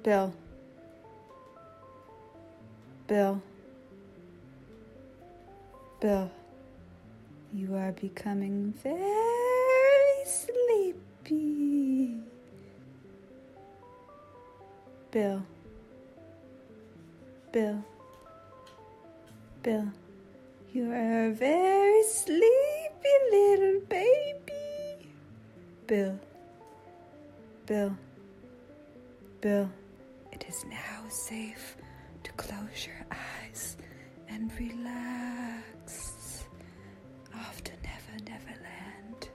Bill. Bill. Bill. You are becoming very sleepy. Bill. Bill. Bill. You are a very sleepy little baby. Bill. Bill. Bill. It is now safe to close your eyes and relax. Off to Never Neverland.